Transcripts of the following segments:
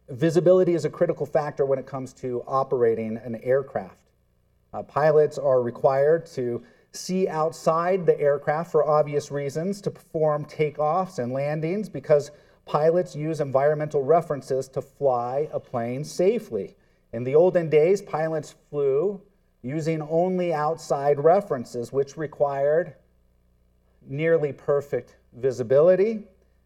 Visibility is a critical factor when it comes to operating an aircraft. Pilots are required to see outside the aircraft for obvious reasons, to perform takeoffs and landings, because pilots use environmental references to fly a plane safely. In the olden days, pilots flew using only outside references, which required nearly perfect visibility.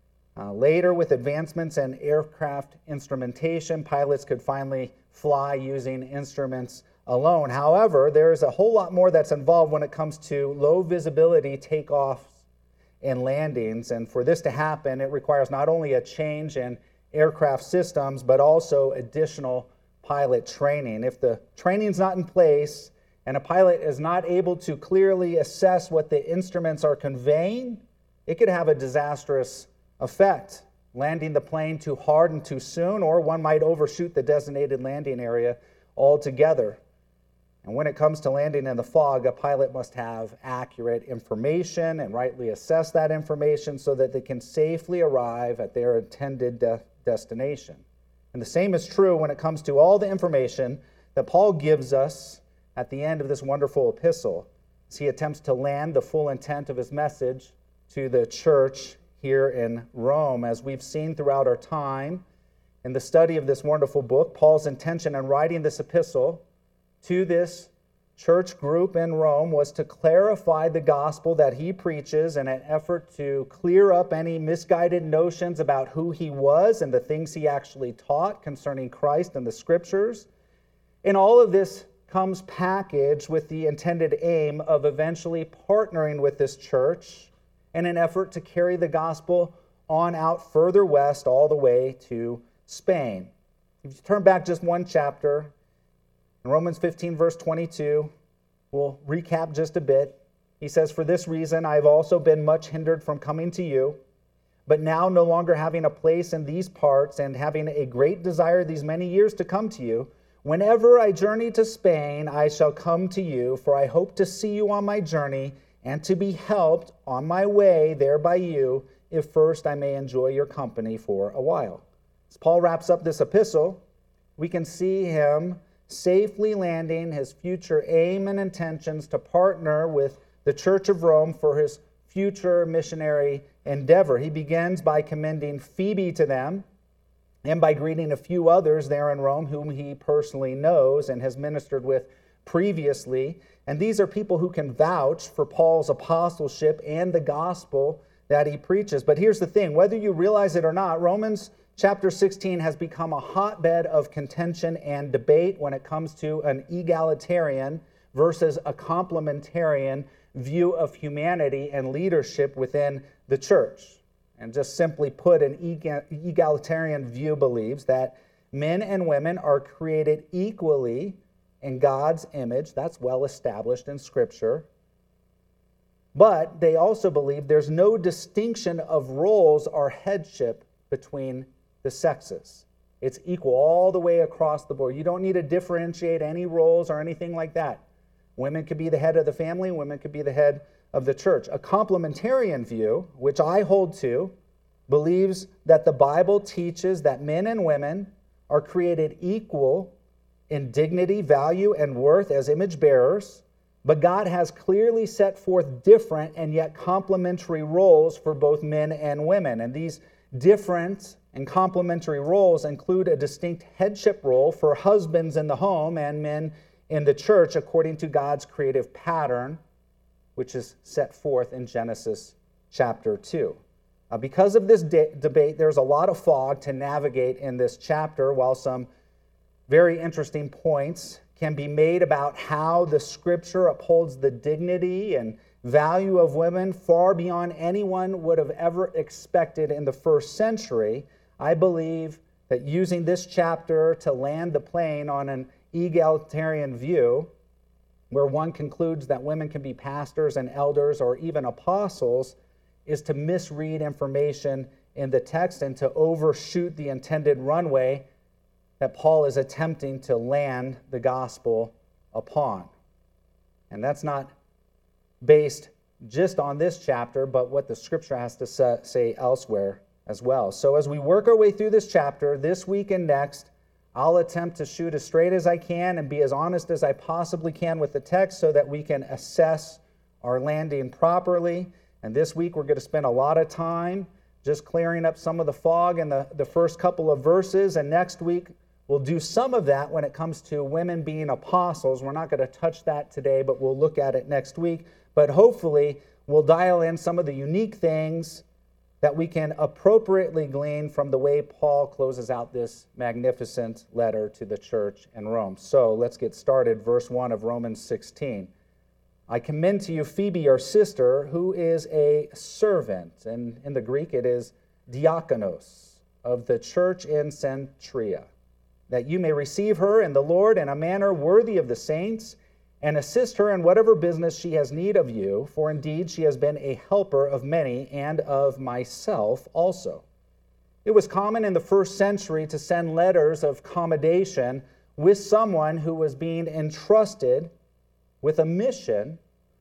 Later, with advancements in aircraft instrumentation, pilots could finally fly using instruments alone. However, there's a whole lot more that's involved when it comes to low visibility takeoffs and landings. And for this to happen, it requires not only a change in aircraft systems, but also additional pilot training. If the training's not in place and a pilot is not able to clearly assess what the instruments are conveying, it could have a disastrous effect, landing the plane too hard and too soon, or one might overshoot the designated landing area altogether. And when it comes to landing in the fog, a pilot must have accurate information and rightly assess that information so that they can safely arrive at their intended destination. And the same is true when it comes to all the information that Paul gives us at the end of this wonderful epistle, as he attempts to land the full intent of his message to the church here in Rome. As we've seen throughout our time in the study of this wonderful book, Paul's intention in writing this epistle to this church group in Rome was to clarify the gospel that he preaches in an effort to clear up any misguided notions about who he was and the things he actually taught concerning Christ and the Scriptures. And all of this comes packaged with the intended aim of eventually partnering with this church in an effort to carry the gospel on out further west all the way to Spain. If you turn back just one chapter, in Romans 15, verse 22, we'll recap just a bit. He says, "For this reason I have also been much hindered from coming to you, but now no longer having a place in these parts and having a great desire these many years to come to you, whenever I journey to Spain, I shall come to you, for I hope to see you on my journey and to be helped on my way there by you, if first I may enjoy your company for a while." As Paul wraps up this epistle, we can see him safely landing his future aim and intentions to partner with the Church of Rome for his future missionary endeavor. He begins by commending Phoebe to them and by greeting a few others there in Rome whom he personally knows and has ministered with previously. And these are people who can vouch for Paul's apostleship and the gospel that he preaches. But here's the thing, whether you realize it or not, Romans chapter 16 has become a hotbed of contention and debate when it comes to an egalitarian versus a complementarian view of humanity and leadership within the church. And just simply put, an egalitarian view believes that men and women are created equally in God's image. That's well established in Scripture. But they also believe there's no distinction of roles or headship between the sexes. It's equal all the way across the board. You don't need to differentiate any roles or anything like that. Women could be the head of the family, women could be the head of the church. A complementarian view, which I hold to, believes that the Bible teaches that men and women are created equal in dignity, value, and worth as image bearers, but God has clearly set forth different and yet complementary roles for both men and women. And these different and complementary roles include a distinct headship role for husbands in the home and men in the church according to God's creative pattern, which is set forth in Genesis chapter 2. Because of this debate, there's a lot of fog to navigate in this chapter, while some very interesting points can be made about how the Scripture upholds the dignity and value of women far beyond anyone would have ever expected in the first century. I believe that using this chapter to land the plane on an egalitarian view, where one concludes that women can be pastors and elders or even apostles, is to misread information in the text and to overshoot the intended runway that Paul is attempting to land the gospel upon. And that's not based just on this chapter, but what the Scripture has to say elsewhere as well. So as we work our way through this chapter, this week and next, I'll attempt to shoot as straight as I can and be as honest as I possibly can with the text so that we can assess our landing properly. And this week we're going to spend a lot of time just clearing up some of the fog in the first couple of verses. And next week we'll do some of that when it comes to women being apostles. We're not going to touch that today, but we'll look at it next week. But hopefully we'll dial in some of the unique things that we can appropriately glean from the way Paul closes out this magnificent letter to the church in Rome. So let's get started. Verse 1 of Romans 16. I commend to you Phoebe, our sister, who is a servant, and in the Greek it is diakonos, of the church in Cenchrea, that you may receive her in the Lord in a manner worthy of the saints, and assist her in whatever business she has need of you, for indeed she has been a helper of many and of myself also. It was common in the first century to send letters of commendation with someone who was being entrusted with a mission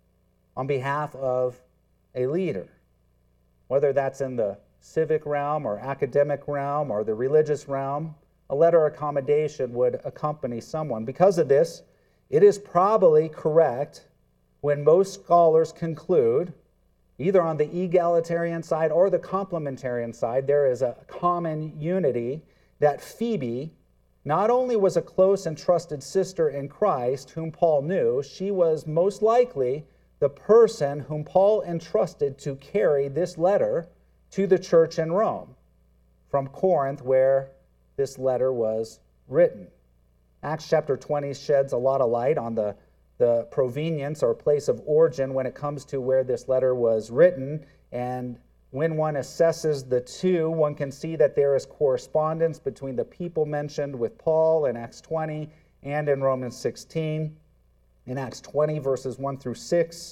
on behalf of a leader, whether that's in the civic realm or academic realm or the religious realm. A letter of commendation would accompany someone. Because of this, it is probably correct when most scholars conclude, either on the egalitarian side or the complementarian side, there is a common unity that Phoebe not only was a close and trusted sister in Christ whom Paul knew, she was most likely the person whom Paul entrusted to carry this letter to the church in Rome from Corinth, where this letter was written. Acts chapter 20 sheds a lot of light on the provenience or place of origin when it comes to where this letter was written. And when one assesses the two, one can see that there is correspondence between the people mentioned with Paul in Acts 20 and in Romans 16. In Acts 20, verses 1 through 6,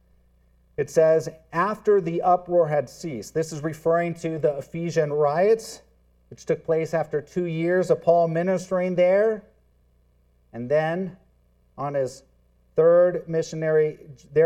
it says, after the uproar had ceased. This is referring to the Ephesian riots, which took place after 2 years of Paul ministering there. And then on his third missionary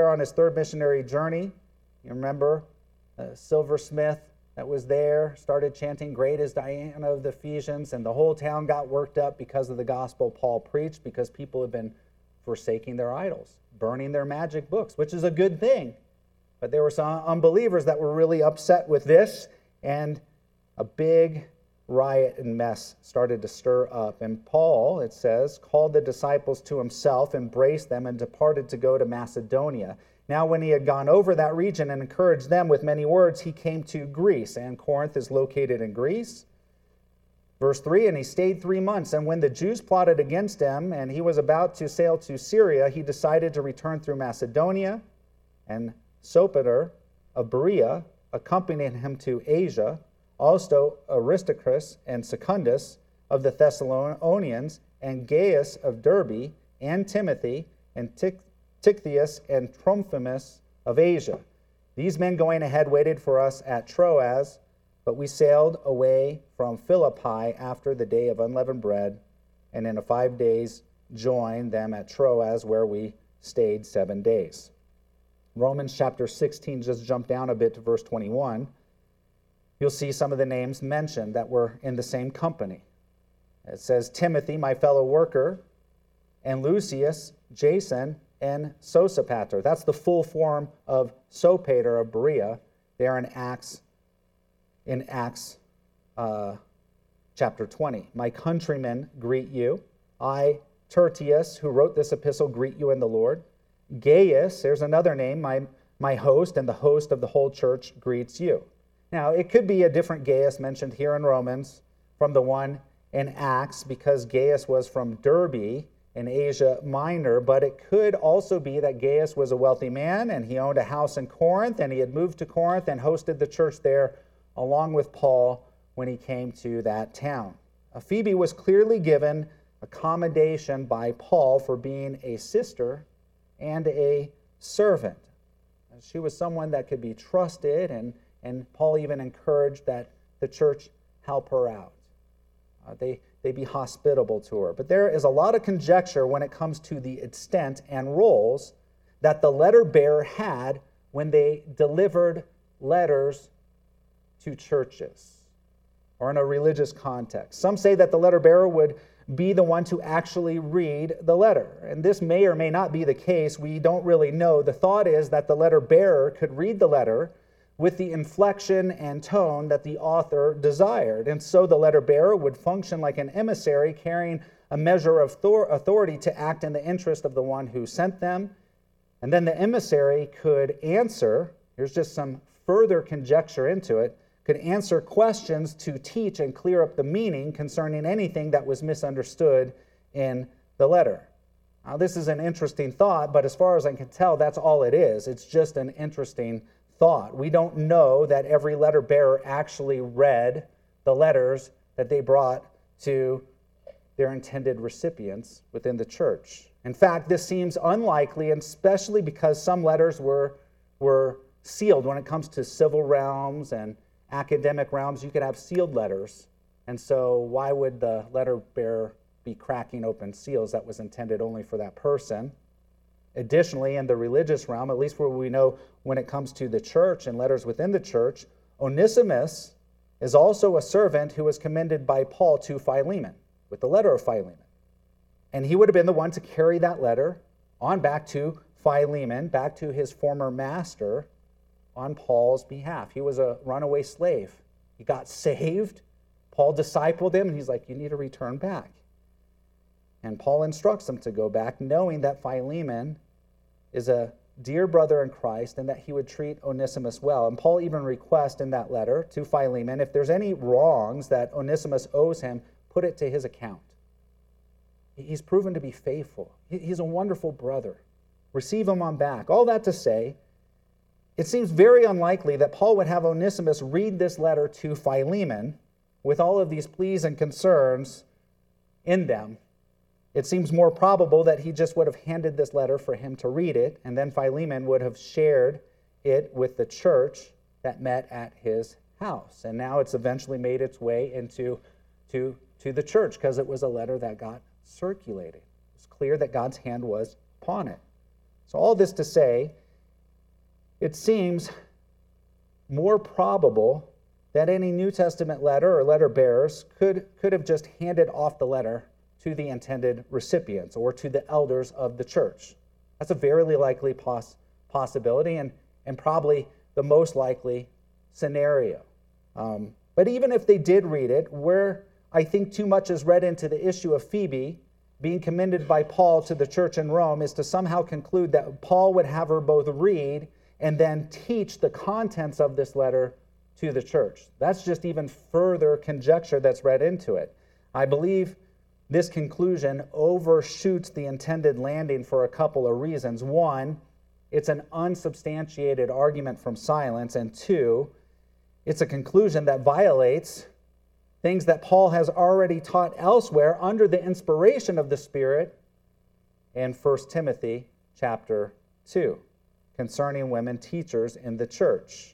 journey, you remember, a silversmith that was there started chanting, great is Diana of the Ephesians, and the whole town got worked up because of the gospel Paul preached, because people had been forsaking their idols, burning their magic books, which is a good thing. But there were some unbelievers that were really upset with this, and a big riot and mess started to stir up. And Paul, it says, called the disciples to himself, embraced them, and departed to go to Macedonia. Now, when he had gone over that region and encouraged them with many words, he came to Greece, and Corinth is located in Greece. Verse 3, and he stayed 3 months, and when the Jews plotted against him, and he was about to sail to Syria, he decided to return through Macedonia, and Sopater of Berea accompanied him to Asia, also Aristarchus and Secundus of the Thessalonians, and Gaius of Derbe, and Timothy, and Tychicus and Trophimus of Asia. These men going ahead waited for us at Troas, but we sailed away from Philippi after the day of unleavened bread, and in 5 days joined them at Troas, where we stayed 7 days. Romans chapter 16, just jump down a bit to verse 21. You'll see some of the names mentioned that were in the same company. It says Timothy, my fellow worker, and Lucius, Jason, and Sosipater. That's the full form of Sopater of Berea there in Acts chapter 20. My countrymen greet you. I, Tertius, who wrote this epistle, greet you in the Lord. Gaius, there's another name, my host, and the host of the whole church greets you. Now, it could be a different Gaius mentioned here in Romans from the one in Acts, because Gaius was from Derbe in Asia Minor, but it could also be that Gaius was a wealthy man and he owned a house in Corinth, and he had moved to Corinth and hosted the church there along with Paul when he came to that town. Phoebe was clearly given accommodation by Paul for being a sister and a servant. She was someone that could be trusted, and Paul even encouraged that the church help her out. They be hospitable to her. But there is a lot of conjecture when it comes to the extent and roles that the letter bearer had when they delivered letters to churches. or in a religious context. Some say that the letter bearer would be the one to actually read the letter. And this may or may not be the case. We don't really know. The thought is that the letter bearer could read the letter with the inflection and tone that the author desired. And so the letter bearer would function like an emissary carrying a measure of authority to act in the interest of the one who sent them. And then the emissary could answer, here's just some further conjecture into it, could answer questions to teach and clear up the meaning concerning anything that was misunderstood in the letter. Now, this is an interesting thought, but as far as I can tell, that's all it is. It's just an interesting thought. We don't know that every letter bearer actually read the letters that they brought to their intended recipients within the church. In fact, this seems unlikely, and especially because some letters were sealed. When it comes to civil realms and academic realms, you could have sealed letters. And so why would the letter bearer be cracking open seals that was intended only for that person? Additionally, in the religious realm, at least where we know when it comes to the church and letters within the church, Onesimus is also a servant who was commended by Paul to Philemon with the letter of Philemon. And he would have been the one to carry that letter on back to Philemon, back to his former master, on Paul's behalf. He was a runaway slave. He got saved. Paul discipled him, and he's like, you need to return back. And Paul instructs him to go back, knowing that Philemon is a dear brother in Christ and that he would treat Onesimus well. And Paul even requests in that letter to Philemon, if there's any wrongs that Onesimus owes him, put it to his account. He's proven to be faithful. He's a wonderful brother. Receive him on back. All that to say, it seems very unlikely that Paul would have Onesimus read this letter to Philemon with all of these pleas and concerns in them. It seems more probable that he just would have handed this letter for him to read it, and then Philemon would have shared it with the church that met at his house. And now it's eventually made its way into the church because it was a letter that got circulated. It's clear that God's hand was upon it. So all this to say, it seems more probable that any New Testament letter or letter bearers could have just handed off the letter to the intended recipients or to the elders of the church. That's a very likely possibility and probably the most likely scenario. But even if they did read it, where I think too much is read into the issue of Phoebe being commended by Paul to the church in Rome is to somehow conclude that Paul would have her both read and then teach the contents of this letter to the church. That's just even further conjecture that's read into it. I believe this conclusion overshoots the intended landing for a couple of reasons. One, it's an unsubstantiated argument from silence, and two, it's a conclusion that violates things that Paul has already taught elsewhere under the inspiration of the Spirit in 1 Timothy chapter 2 concerning women teachers in the church.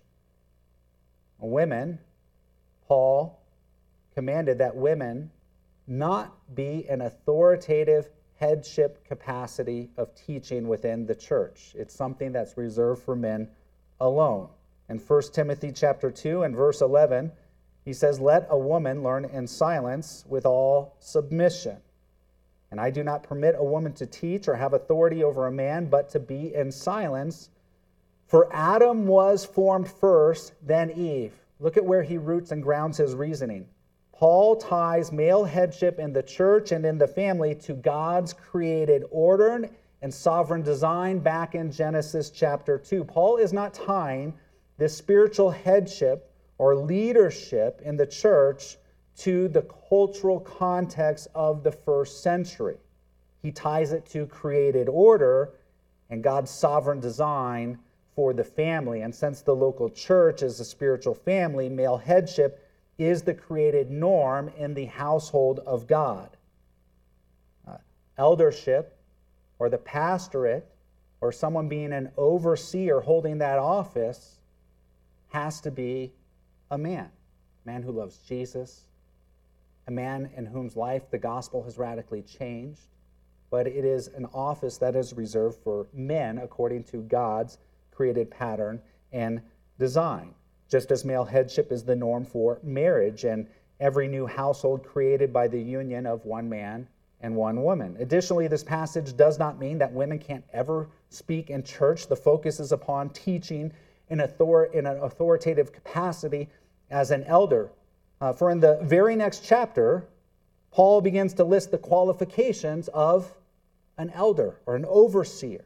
Women, Paul commanded that women not be an authoritative headship capacity of teaching within the church. It's something that's reserved for men alone. In 1 Timothy chapter 2 and verse 11, he says, "Let a woman learn in silence with all submission. And I do not permit a woman to teach or have authority over a man, but to be in silence. For Adam was formed first, then Eve." Look at where he roots and grounds his reasoning. Paul ties male headship in the church and in the family to God's created order and sovereign design back in Genesis chapter 2. Paul is not tying this spiritual headship or leadership in the church to the cultural context of the first century. He ties it to created order and God's sovereign design for the family. And since the local church is a spiritual family, male headship is the created norm in the household of God. Eldership or the pastorate or someone being an overseer holding that office has to be a man who loves Jesus, a man in whose life the gospel has radically changed, but it is an office that is reserved for men according to God's created pattern and design. Just as male headship is the norm for marriage and every new household created by the union of one man and one woman. Additionally, this passage does not mean that women can't ever speak in church. The focus is upon teaching in an authoritative capacity as an elder. For in the very next chapter, Paul begins to list the qualifications of an elder or an overseer.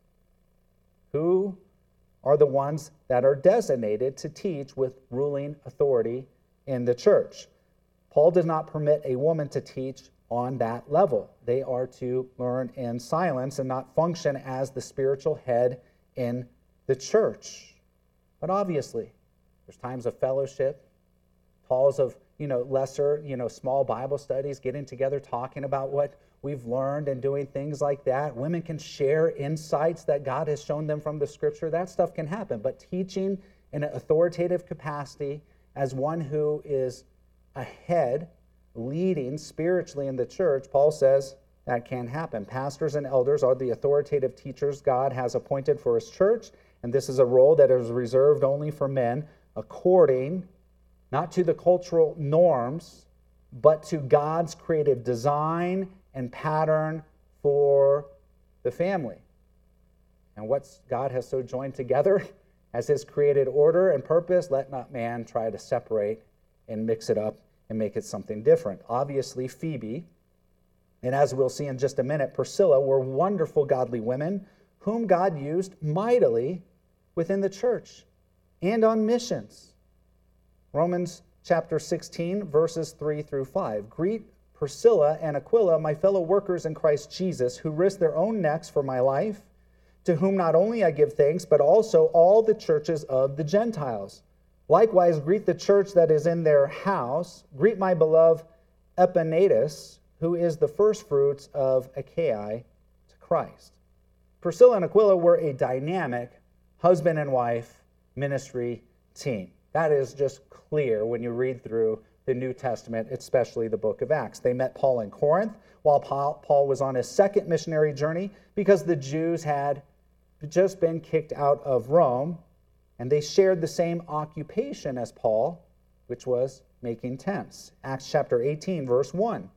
Who are the ones that are designated to teach with ruling authority in the church? Paul does not permit a woman to teach on that level. They are to learn in silence and not function as the spiritual head in the church. But obviously, there's times of fellowship, calls of lesser, small Bible studies, getting together, talking about what we've learned and doing things like that. Women can share insights that God has shown them from the Scripture. That stuff can happen. But teaching in an authoritative capacity as one who is ahead, leading spiritually in the church, Paul says that can't happen. Pastors and elders are the authoritative teachers God has appointed for his church, and this is a role that is reserved only for men according not to the cultural norms, but to God's creative design and pattern for the family. And what God has so joined together as his created order and purpose, let not man try to separate and mix it up and make it something different. Obviously, Phoebe, and as we'll see in just a minute, Priscilla were wonderful godly women whom God used mightily within the church and on missions. Romans chapter 16, verses 3 through 5. Greet Priscilla and Aquila, my fellow workers in Christ Jesus, who risked their own necks for my life, to whom not only I give thanks, but also all the churches of the Gentiles. Likewise, greet the church that is in their house. Greet my beloved Epaenetus, who is the firstfruits of Achaia to Christ. Priscilla and Aquila were a dynamic husband and wife ministry team. That is just clear when you read through the New Testament, especially the book of Acts. They met Paul in Corinth while Paul was on his second missionary journey because the Jews had just been kicked out of Rome, and they shared the same occupation as Paul, which was making tents. Acts chapter 18, verse 1.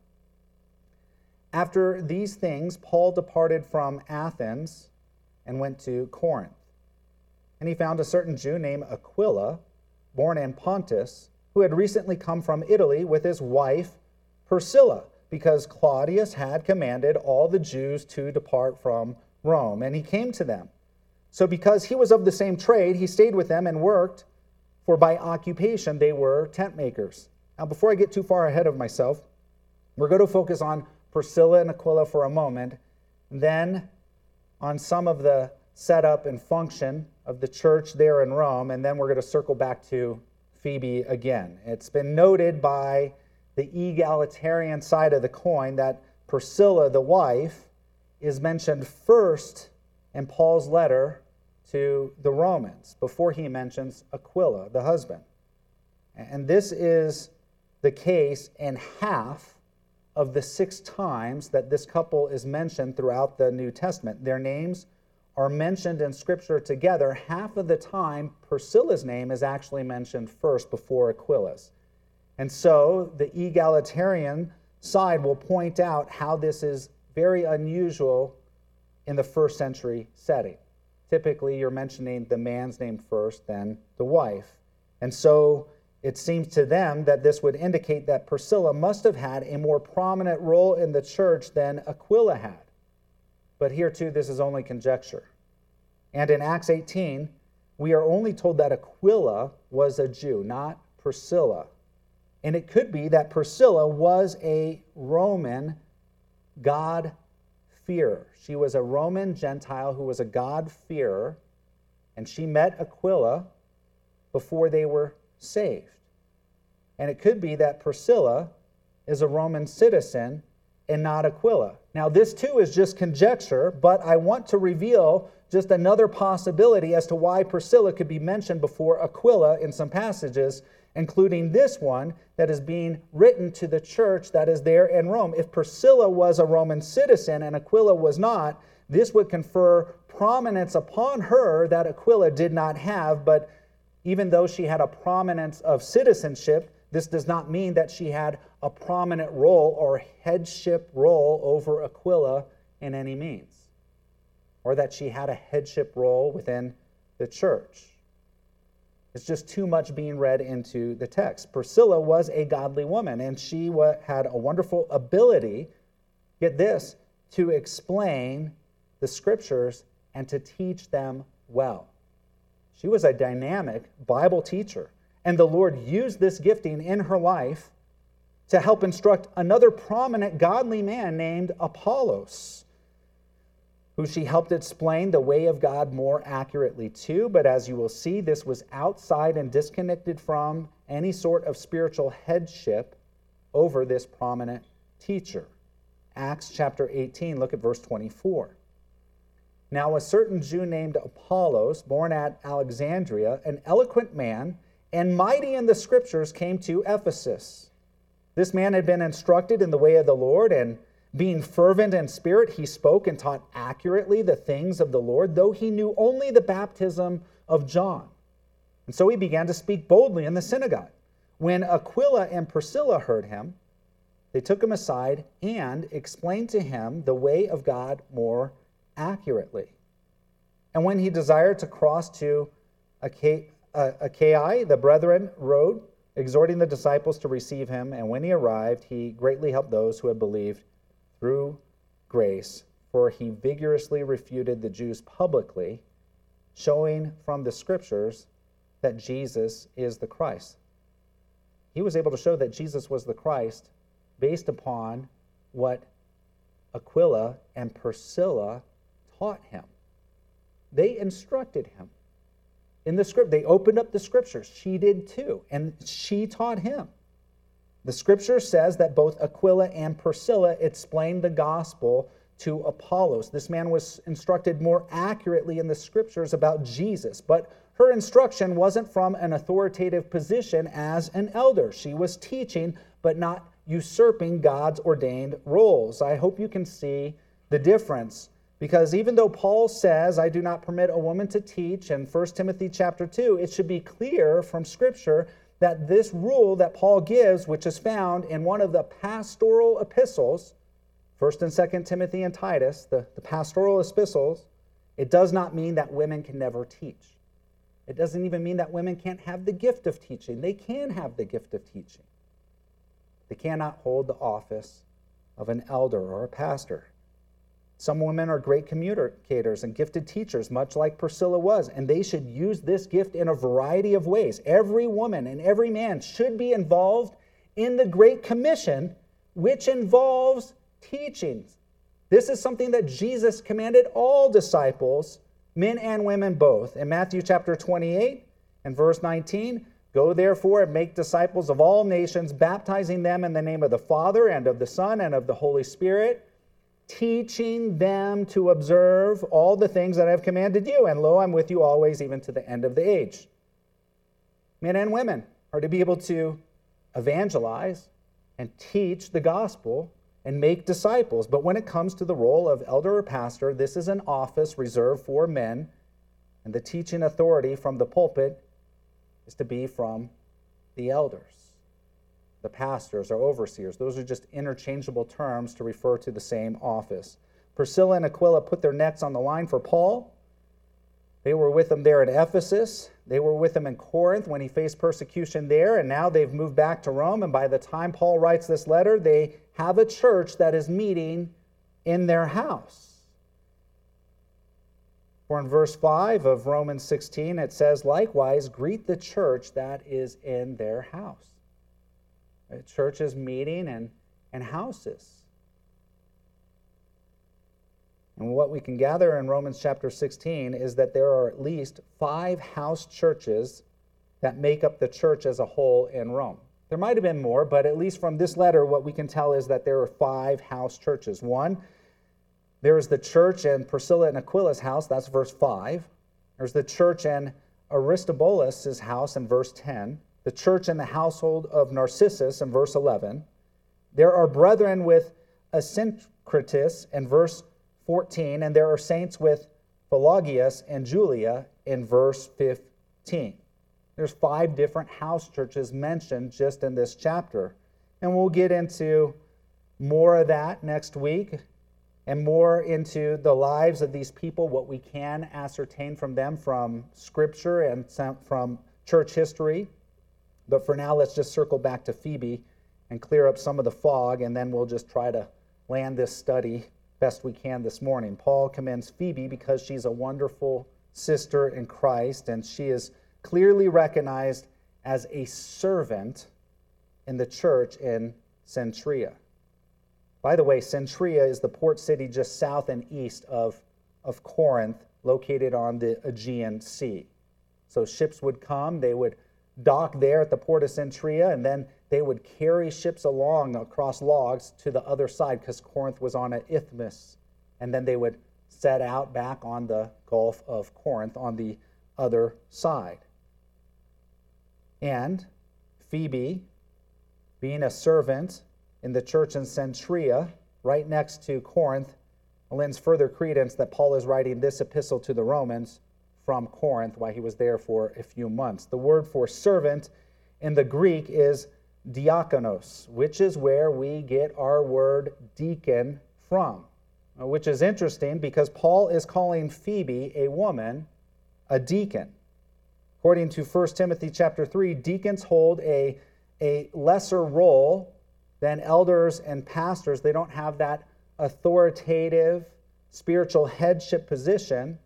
After these things, Paul departed from Athens and went to Corinth. And he found a certain Jew named Aquila, born in Pontus, who had recently come from Italy with his wife Priscilla, because Claudius had commanded all the Jews to depart from Rome, and he came to them. So because he was of the same trade, he stayed with them and worked, for by occupation they were tent makers. Now, before I get too far ahead of myself, we're going to focus on Priscilla and Aquila for a moment, then on some of the setup and function of the church there in Rome, and then we're going to circle back to Phoebe again. It's been noted by the egalitarian side of the coin that Priscilla, the wife, is mentioned first in Paul's letter to the Romans before he mentions Aquila, the husband. And this is the case in half of the 6 times that this couple is mentioned throughout the New Testament. Their names are mentioned in Scripture together. Half of the time, Priscilla's name is actually mentioned first before Aquila's. And so the egalitarian side will point out how this is very unusual in the first century setting. Typically, you're mentioning the man's name first, then the wife. And so it seems to them that this would indicate that Priscilla must have had a more prominent role in the church than Aquila had. But here too, this is only conjecture. And in Acts 18, we are only told that Aquila was a Jew, not Priscilla. And it could be that Priscilla was a Roman God-fearer. She was a Roman Gentile who was a God-fearer, and she met Aquila before they were saved. And it could be that Priscilla is a Roman citizen and not Aquila. Now, this too is just conjecture, but I want to reveal just another possibility as to why Priscilla could be mentioned before Aquila in some passages, including this one that is being written to the church that is there in Rome. If Priscilla was a Roman citizen and Aquila was not, this would confer prominence upon her that Aquila did not have, but even though she had a prominence of citizenship, this does not mean that she had a prominent role or headship role over Aquila in any means, or that she had a headship role within the church. It's just too much being read into the text. Priscilla was a godly woman, and she had a wonderful ability, get this, to explain the scriptures and to teach them well. She was a dynamic Bible teacher, and the Lord used this gifting in her life to help instruct another prominent godly man named Apollos, who she helped explain the way of God more accurately to. But as you will see, this was outside and disconnected from any sort of spiritual headship over this prominent teacher. Acts chapter 18, look at verse 24. Now a certain Jew named Apollos, born at Alexandria, an eloquent man and mighty in the scriptures, came to Ephesus. This man had been instructed in the way of the Lord, and being fervent in spirit, he spoke and taught accurately the things of the Lord, though he knew only the baptism of John. And so he began to speak boldly in the synagogue. When Aquila and Priscilla heard him, they took him aside and explained to him the way of God more accurately. And when he desired to cross to Achaia, the brethren wrote, exhorting the disciples to receive him. And when he arrived, he greatly helped those who had believed through grace, for he vigorously refuted the Jews publicly, showing from the scriptures that Jesus is the Christ. He was able to show that Jesus was the Christ based upon what Aquila and Priscilla taught him. They instructed him in the script. They opened up the scriptures. She did too, and she taught him. The scripture says that both Aquila and Priscilla explained the gospel to Apollos. This man was instructed more accurately in the scriptures about Jesus, but her instruction wasn't from an authoritative position as an elder. She was teaching, but not usurping God's ordained roles. I hope you can see the difference, because even though Paul says, I do not permit a woman to teach in 1 Timothy chapter 2, it should be clear from scripture that this rule that Paul gives, which is found in one of the pastoral epistles, 1 and 2 Timothy and Titus, the pastoral epistles, it does not mean that women can never teach. It doesn't even mean that women can't have the gift of teaching. They can have the gift of teaching. They cannot hold the office of an elder or a pastor. Some women are great communicators and gifted teachers, much like Priscilla was, and they should use this gift in a variety of ways. Every woman and every man should be involved in the Great Commission, which involves teachings. This is something that Jesus commanded all disciples, men and women both. In Matthew chapter 28 and verse 19, go therefore and make disciples of all nations, baptizing them in the name of the Father and of the Son and of the Holy Spirit, teaching them to observe all the things that I have commanded you. And lo, I'm with you always, even to the end of the age. Men and women are to be able to evangelize and teach the gospel and make disciples. But when it comes to the role of elder or pastor, this is an office reserved for men, and the teaching authority from the pulpit is to be from the elders. The pastors or overseers. Those are just interchangeable terms to refer to the same office. Priscilla and Aquila put their necks on the line for Paul. They were with him there at Ephesus. They were with him in Corinth when he faced persecution there, and now they've moved back to Rome, and by the time Paul writes this letter, they have a church that is meeting in their house. For in verse 5 of Romans 16, it says, likewise, greet the church that is in their house. Churches meeting and houses. And what we can gather in Romans chapter 16 is that there are at least 5 house churches that make up the church as a whole in Rome. There might have been more, but at least from this letter, what we can tell is that there are 5 house churches. One, there is the church in Priscilla and Aquila's house, that's verse 5. There's the church in Aristobulus' house in verse 10. The church in the household of Narcissus in verse 11. There are brethren with Asyncritus in verse 14, and there are saints with Philologus and Julia in verse 15. There's 5 different house churches mentioned just in this chapter. And we'll get into more of that next week and more into the lives of these people, what we can ascertain from them from Scripture and from church history. But for now, let's just circle back to Phoebe and clear up some of the fog, and then we'll just try to land this study best we can this morning. Paul commends Phoebe because she's a wonderful sister in Christ, and she is clearly recognized as a servant in the church in Cenchrea. By the way, Cenchrea is the port city just south and east of Corinth, located on the Aegean Sea. So ships would come, they would dock there at the port of Cenchrea, and then they would carry ships along across logs to the other side because Corinth was on an isthmus. And then they would set out back on the Gulf of Corinth on the other side. And Phoebe, being a servant in the church in Cenchrea, right next to Corinth, lends further credence that Paul is writing this epistle to the Romans from Corinth while he was there for a few months. The word for servant in the Greek is diakonos, which is where we get our word deacon from, which is interesting because Paul is calling Phoebe, a woman, a deacon. According to 1 Timothy chapter 3, deacons hold a lesser role than elders and pastors. They don't have that authoritative spiritual headship position.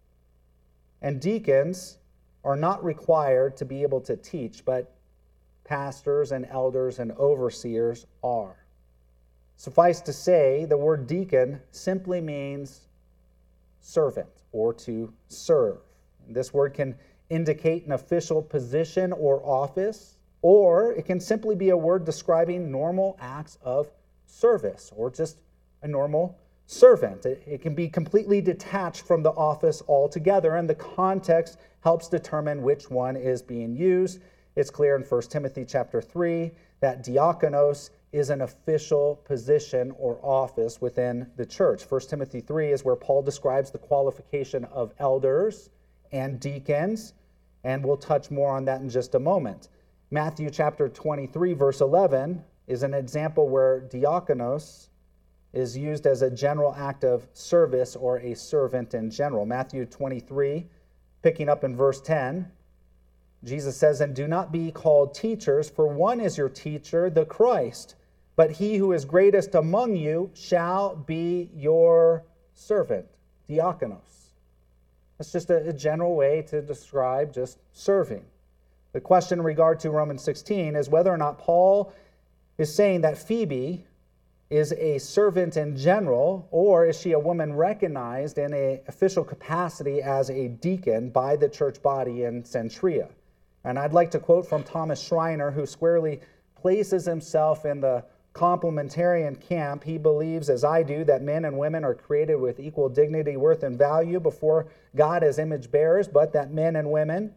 And deacons are not required to be able to teach, but pastors and elders and overseers are. Suffice to say, the word deacon simply means servant or to serve. This word can indicate an official position or office, or it can simply be a word describing normal acts of service or just a normal servant. It can be completely detached from the office altogether, and the context helps determine which one is being used. It's clear in 1 Timothy chapter 3 that diakonos is an official position or office within the church. 1 Timothy 3 is where Paul describes the qualification of elders and deacons, and we'll touch more on that in just a moment. Matthew chapter 23, verse 11 is an example where diakonos is used as a general act of service or a servant in general. Matthew 23, picking up in verse 10, Jesus says, "And do not be called teachers, for one is your teacher, the Christ. But he who is greatest among you shall be your servant," diakonos. That's just a general way to describe just serving. The question in regard to Romans 16 is whether or not Paul is saying that Phoebe is a servant in general, or is she a woman recognized in an official capacity as a deacon by the church body in Cenchrea. And I'd like to quote from Thomas Schreiner, who squarely places himself in the complementarian camp. He believes, as I do, that men and women are created with equal dignity, worth, and value before God as image bearers, but that men and women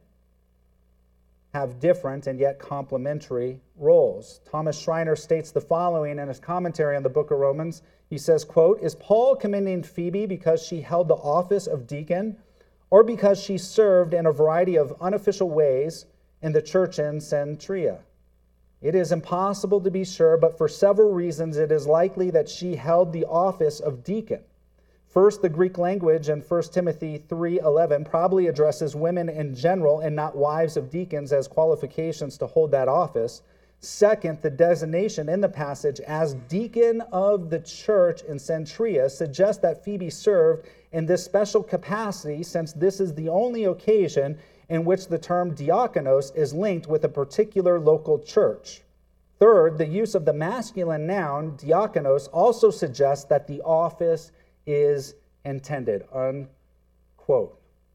have different and yet complementary roles. Thomas Schreiner states the following in his commentary on the book of Romans. He says, quote, "Is Paul commending Phoebe because she held the office of deacon, or because she served in a variety of unofficial ways in the church in Cenchrea? It is impossible to be sure, but for several reasons it is likely that she held the office of deacon. First, the Greek language in 1 Timothy 3:11 probably addresses women in general and not wives of deacons as qualifications to hold that office. Second, the designation in the passage as deacon of the church in Cenchrea suggests that Phoebe served in this special capacity, since this is the only occasion in which the term diakonos is linked with a particular local church. Third, the use of the masculine noun diakonos also suggests that the office is intended," unquote.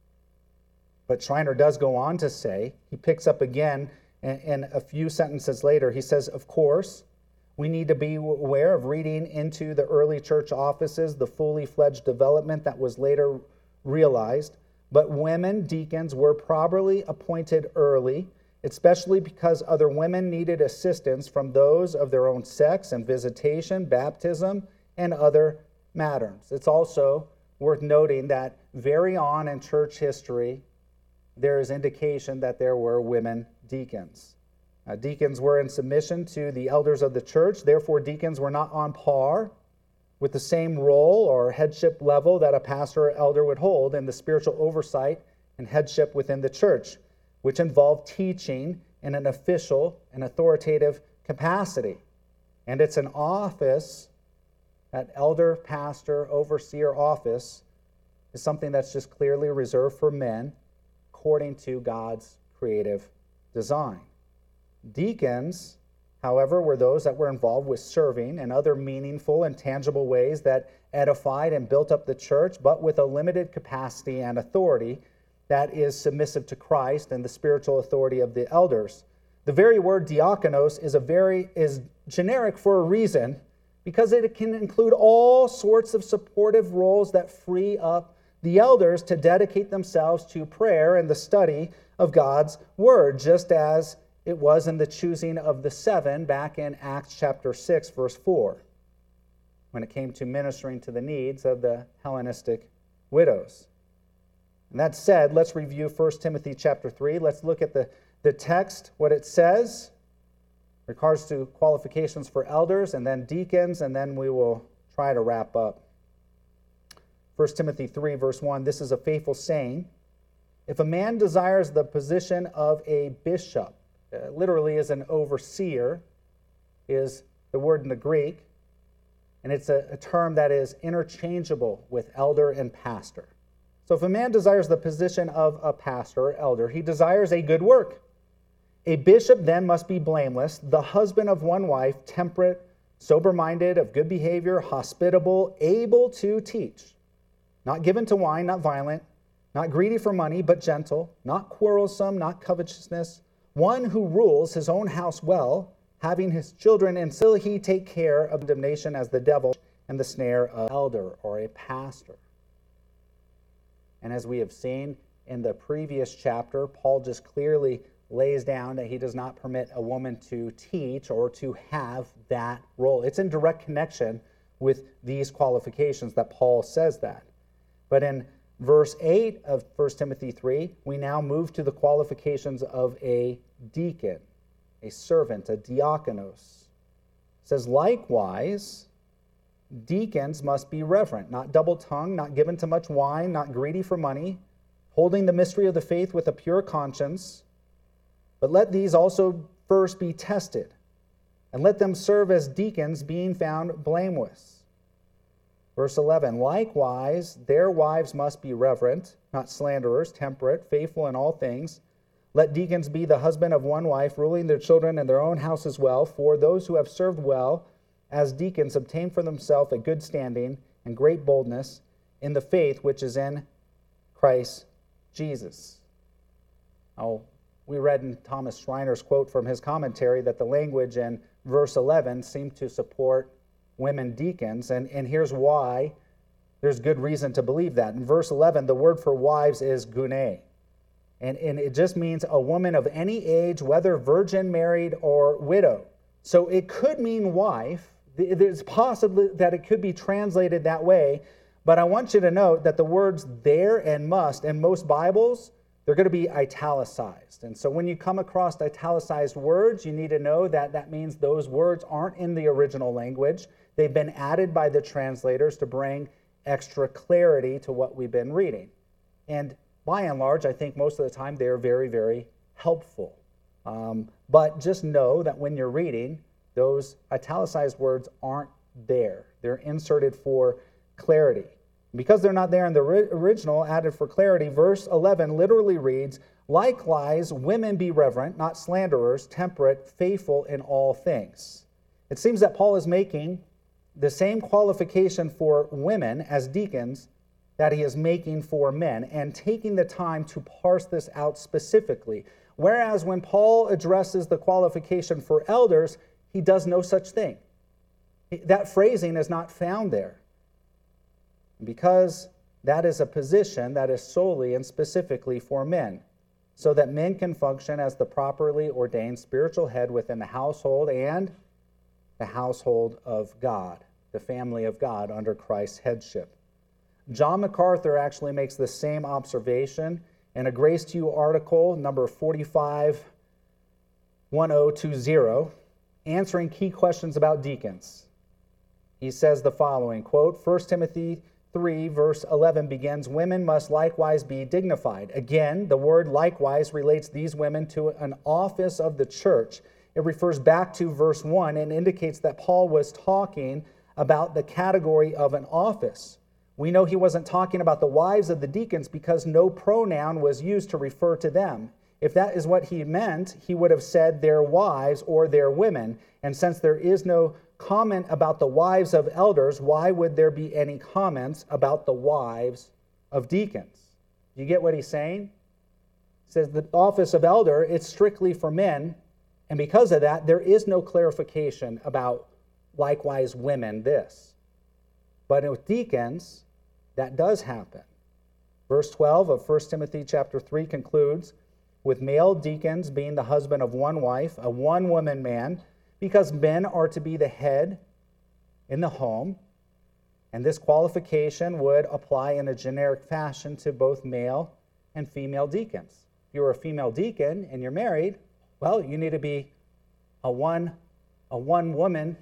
But Schreiner does go on to say, he picks up again in a few sentences later, he says, "Of course, we need to be aware of reading into the early church offices, the fully fledged development that was later realized, but women deacons were probably appointed early, especially because other women needed assistance from those of their own sex in visitation, baptism, and other matters." It's also worth noting that very on in church history, there is indication that there were women deacons. Deacons were in submission to the elders of the church. Therefore, deacons were not on par with the same role or headship level that a pastor or elder would hold in the spiritual oversight and headship within the church, which involved teaching in an official and authoritative capacity. And it's an office, that elder, pastor, overseer office, is something that's just clearly reserved for men according to God's creative design. Deacons, however, were those that were involved with serving in other meaningful and tangible ways that edified and built up the church, but with a limited capacity and authority that is submissive to Christ and the spiritual authority of the elders. The very word diakonos is generic for a reason, because it can include all sorts of supportive roles that free up the elders to dedicate themselves to prayer and the study of God's word, just as it was in the choosing of the 7 back in Acts chapter 6, verse 4, when it came to ministering to the needs of the Hellenistic widows. And that said, let's review 1 Timothy chapter 3. Let's look at the text, what it says in regards to qualifications for elders and then deacons, and then we will try to wrap up. 1 Timothy 3, verse 1, this is a faithful saying. If a man desires the position of a bishop, literally is an overseer, is the word in the Greek, and it's a term that is interchangeable with elder and pastor. So if a man desires the position of a pastor or elder, he desires a good work. A bishop then must be blameless, the husband of one wife, temperate, sober-minded, of good behavior, hospitable, able to teach, not given to wine, not violent, not greedy for money, but gentle, not quarrelsome, not covetousness, one who rules his own house well, having his children until he take care of damnation as the devil and the snare of an elder or a pastor. And as we have seen in the previous chapter, Paul just clearly lays down that he does not permit a woman to teach or to have that role. It's in direct connection with these qualifications that Paul says that. But in verse 8 of 1 Timothy 3, we now move to the qualifications of a deacon, a servant, a diakonos. It says, likewise, deacons must be reverent, not double-tongued, not given to much wine, not greedy for money, holding the mystery of the faith with a pure conscience. But let these also first be tested, and let them serve as deacons, being found blameless. Verse 11, likewise, their wives must be reverent, not slanderers, temperate, faithful in all things. Let deacons be the husband of one wife, ruling their children and their own house as well. For those who have served well as deacons obtain for themselves a good standing and great boldness in the faith which is in Christ Jesus. Now, we read in Thomas Schreiner's quote from his commentary that the language in verse 11 seemed to support women deacons, and here's why there's good reason to believe that. In verse 11, the word for wives is gune, and it just means a woman of any age, whether virgin, married, or widow. So it could mean wife. It's possible that it could be translated that way, but I want you to note that the words there and must in most Bibles, they're going to be italicized. And so when you come across italicized words, you need to know that that means those words aren't in the original language. They've been added by the translators to bring extra clarity to what we've been reading. And by and large, I think most of the time they're very, very helpful. But just know that when you're reading, those italicized words aren't there. They're inserted for clarity. Because they're not there in the original, added for clarity, verse 11 literally reads, likewise, women be reverent, not slanderers, temperate, faithful in all things. It seems that Paul is making the same qualification for women as deacons that he is making for men, and taking the time to parse this out specifically. Whereas when Paul addresses the qualification for elders, he does no such thing. That phrasing is not found there. Because that is a position that is solely and specifically for men, so that men can function as the properly ordained spiritual head within the household and the household of God, the family of God under Christ's headship. John MacArthur actually makes the same observation in a Grace to You article, number 451020, answering key questions about deacons. He says the following, quote, 1 Timothy 3, verse 11 begins, women must likewise be dignified. Again, the word likewise relates these women to an office of the church. It refers back to verse 1 and indicates that Paul was talking about the category of an office. We know he wasn't talking about the wives of the deacons because no pronoun was used to refer to them. If that is what he meant, he would have said their wives or their women. And since there is no comment about the wives of elders, why would there be any comments about the wives of deacons? You get what he's saying? He says the office of elder, it's strictly for men, and because of that, there is no clarification about likewise women this. But with deacons, that does happen. Verse 12 of 1 Timothy chapter 3 concludes, with male deacons being the husband of one wife, a one-woman man, because men are to be the head in the home, and this qualification would apply in a generic fashion to both male and female deacons. If you're a female deacon and you're married, well, you need to be a one woman,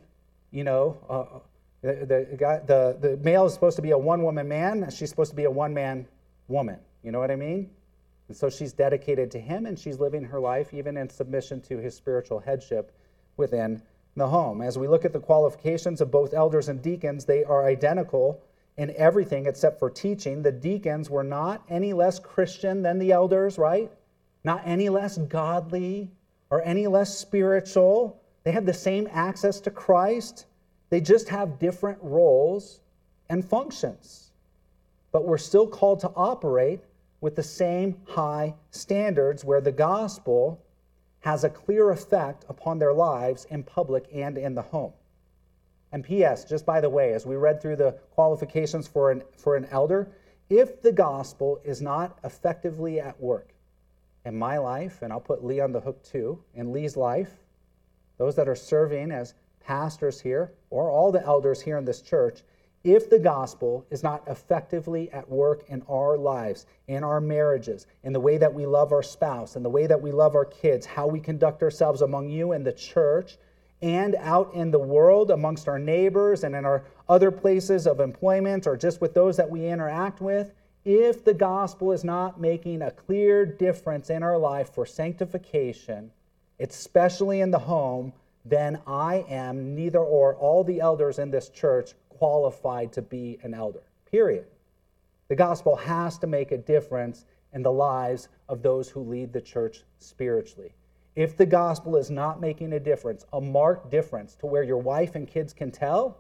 the male is supposed to be a one-woman man, she's supposed to be a one-man woman. You know what I mean? And so she's dedicated to him, and she's living her life even in submission to his spiritual headship within the home. As we look at the qualifications of both elders and deacons, they are identical in everything except for teaching. The deacons were not any less Christian than the elders, right? Not any less godly or any less spiritual. They have the same access to Christ. They just have different roles and functions. But we're still called to operate with the same high standards where the gospel has a clear effect upon their lives in public and in the home. And P.S., just by the way, as we read through the qualifications for an elder, if the gospel is not effectively at work in my life, and I'll put Lee on the hook too, in Lee's life, those that are serving as pastors here, or all the elders here in this church, if the gospel is not effectively at work in our lives, in our marriages, in the way that we love our spouse, in the way that we love our kids, how we conduct ourselves among you in the church, and out in the world amongst our neighbors and in our other places of employment or just with those that we interact with, if the gospel is not making a clear difference in our life for sanctification, especially in the home, then I am neither or all the elders in this church qualified to be an elder, period. The gospel has to make a difference in the lives of those who lead the church spiritually. If the gospel is not making a difference, a marked difference to where your wife and kids can tell,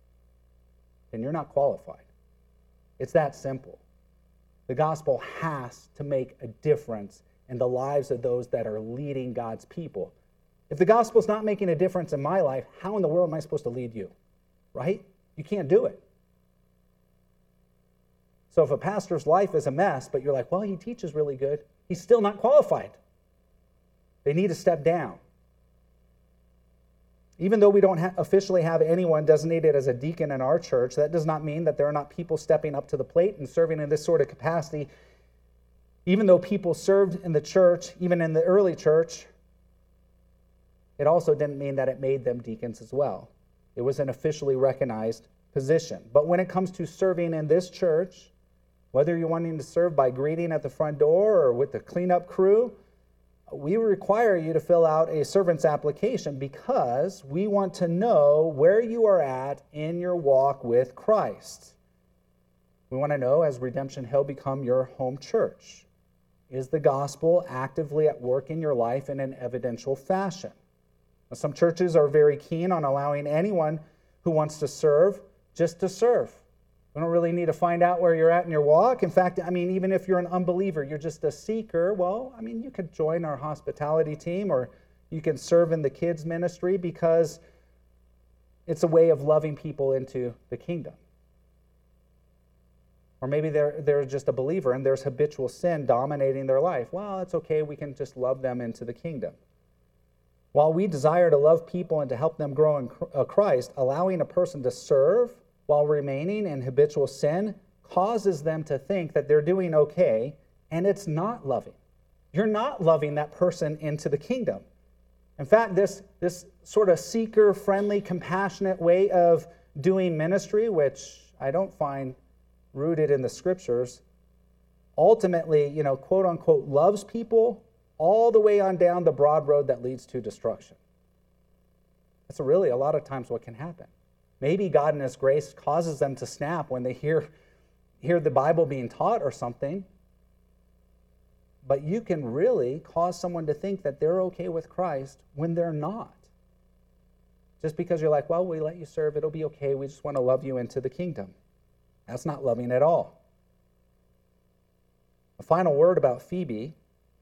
then you're not qualified. It's that simple. The gospel has to make a difference in the lives of those that are leading God's people. If the gospel is not making a difference in my life, how in the world am I supposed to lead you? Right? You can't do it. So if a pastor's life is a mess, but you're like, well, he teaches really good, he's still not qualified. They need to step down. Even though we don't officially have anyone designated as a deacon in our church, that does not mean that there are not people stepping up to the plate and serving in this sort of capacity. Even though people served in the church, even in the early church, it also didn't mean that it made them deacons as well. It was an officially recognized position. But when it comes to serving in this church, whether you're wanting to serve by greeting at the front door or with the cleanup crew, we require you to fill out a servant's application because we want to know where you are at in your walk with Christ. We want to know, has Redemption Hill become your home church? Is the gospel actively at work in your life in an evidential fashion? Now, some churches are very keen on allowing anyone who wants to serve just to serve. We don't really need to find out where you're at in your walk. In fact, even if you're an unbeliever, you're just a seeker, well, you could join our hospitality team or you can serve in the kids ministry because it's a way of loving people into the kingdom. Or maybe they're just a believer and there's habitual sin dominating their life. Well, it's okay, we can just love them into the kingdom. While we desire to love people and to help them grow in Christ, allowing a person to serve while remaining in habitual sin causes them to think that they're doing okay and it's not loving. You're not loving that person into the kingdom. In fact, this sort of seeker-friendly, compassionate way of doing ministry, which I don't find rooted in the scriptures, ultimately, quote unquote, loves people all the way on down the broad road that leads to destruction. That's really a lot of times what can happen. Maybe God in His grace causes them to snap when they hear the Bible being taught or something. But you can really cause someone to think that they're okay with Christ when they're not. Just because you're like, well, we let you serve, it'll be okay, we just want to love you into the kingdom. That's not loving at all. A final word about Phoebe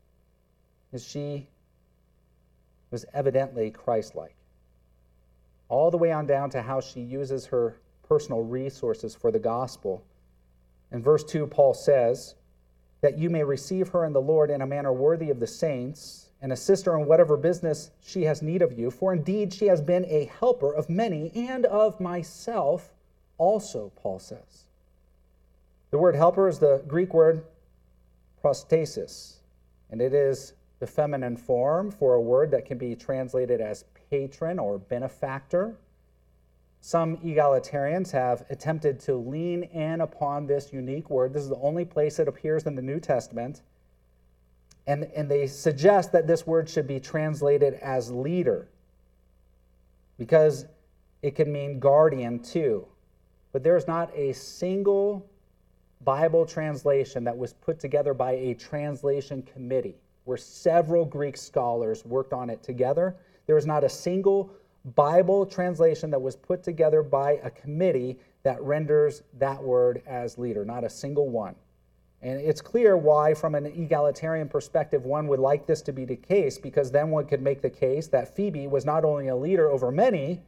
is she was evidently Christ-like. All the way on down to how she uses her personal resources for the gospel. In verse 2, Paul says, that you may receive her in the Lord in a manner worthy of the saints, and assist her in whatever business she has need of you. For indeed she has been a helper of many, and of myself also, Paul says. The word helper is the Greek word prostasis, and it is the feminine form for a word that can be translated as patron or benefactor. Some egalitarians have attempted to lean in upon this unique word. This is the only place it appears in the New Testament. And they suggest that this word should be translated as leader, because it can mean guardian too. But there's not a single Bible translation that was put together by a translation committee where several Greek scholars worked on it together. There is not a single Bible translation that was put together by a committee that renders that word as leader. Not a single one. And it's clear why, from an egalitarian perspective, one would like this to be the case, because then one could make the case that Phoebe was not only a leader over many,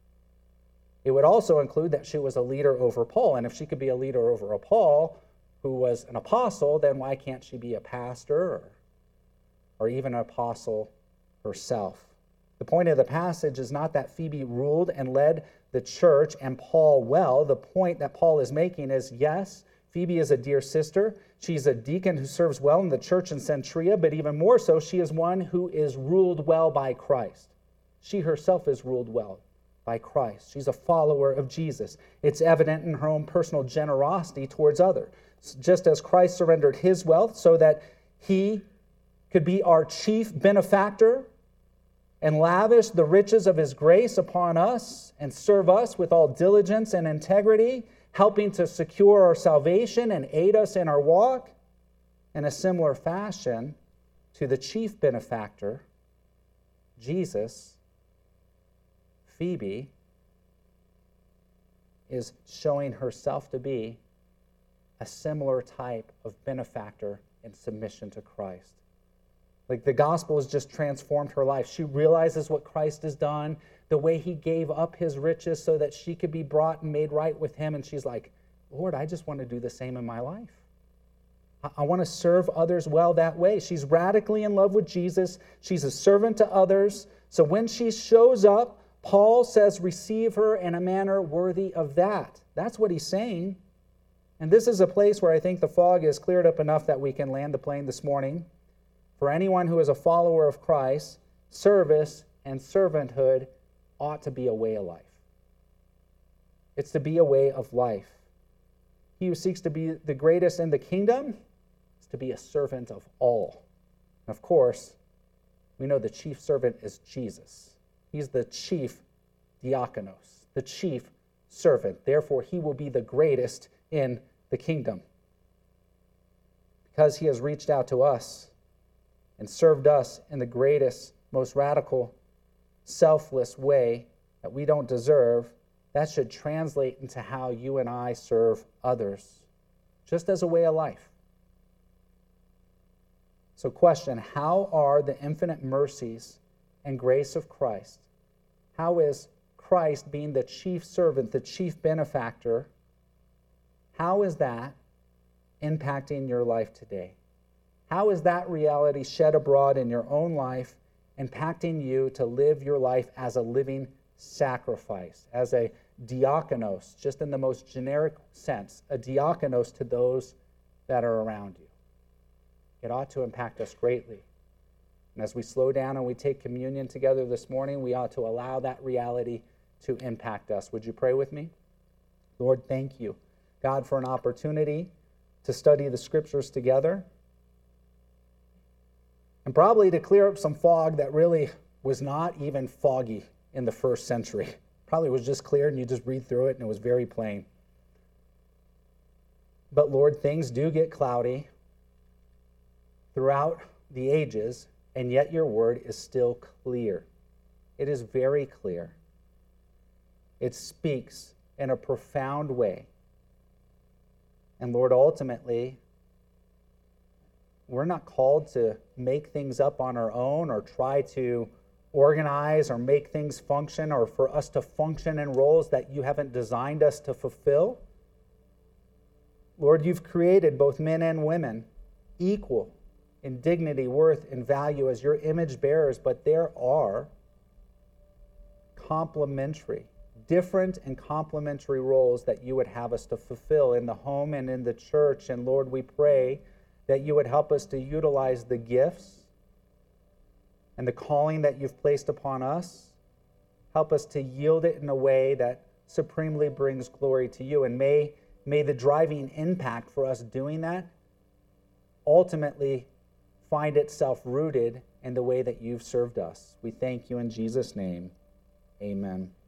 it would also include that she was a leader over Paul. And if she could be a leader over a Paul, who was an apostle, then why can't she be a pastor or even an apostle herself? The point of the passage is not that Phoebe ruled and led the church and Paul well. The point that Paul is making is, yes, Phoebe is a dear sister. She's a deacon who serves well in the church in Cenchrea, but even more so, she is one who is ruled well by Christ. She herself is ruled well by Christ. She's a follower of Jesus. It's evident in her own personal generosity towards others. Just as Christ surrendered his wealth so that he could be our chief benefactor and lavish the riches of his grace upon us and serve us with all diligence and integrity, helping to secure our salvation and aid us in our walk, in a similar fashion to the chief benefactor, Jesus, Phoebe is showing herself to be a similar type of benefactor in submission to Christ. Like, the gospel has just transformed her life. She realizes what Christ has done, the way he gave up his riches so that she could be brought and made right with him. And she's like, Lord, I just want to do the same in my life. I want to serve others well that way. She's radically in love with Jesus. She's a servant to others. So when she shows up, Paul says, receive her in a manner worthy of that. That's what he's saying. And this is a place where I think the fog is cleared up enough that we can land the plane this morning. For anyone who is a follower of Christ, service and servanthood ought to be a way of life. It's to be a way of life. He who seeks to be the greatest in the kingdom is to be a servant of all. And of course, we know the chief servant is Jesus. He's the chief diakonos, the chief servant. Therefore, he will be the greatest in the kingdom. Because he has reached out to us and served us in the greatest, most radical, selfless way that we don't deserve, that should translate into how you and I serve others, just as a way of life. So question, how are the infinite mercies and grace of Christ, how is Christ being the chief servant, the chief benefactor, how is that impacting your life today? How is that reality shed abroad in your own life, impacting you to live your life as a living sacrifice, as a diakonos, just in the most generic sense, a diakonos to those that are around you? it ought to impact us greatly. And as we slow down and we take communion together this morning, we ought to allow that reality to impact us. Would you pray with me? Lord, thank you, God, for an opportunity to study the Scriptures together, and probably to clear up some fog that really was not even foggy in the first century. Probably was just clear and you just read through it and it was very plain. But Lord, things do get cloudy throughout the ages, and yet your word is still clear. It is very clear. It speaks in a profound way. And Lord, ultimately, we're not called to make things up on our own or try to organize or make things function or for us to function in roles that you haven't designed us to fulfill. Lord, you've created both men and women equal in dignity, worth, and value as your image bearers, but there are different and complementary roles that you would have us to fulfill in the home and in the church. And Lord, we pray that you would help us to utilize the gifts and the calling that you've placed upon us. Help us to yield it in a way that supremely brings glory to you. And may the driving impact for us doing that ultimately find itself rooted in the way that you've served us. We thank you in Jesus' name. Amen.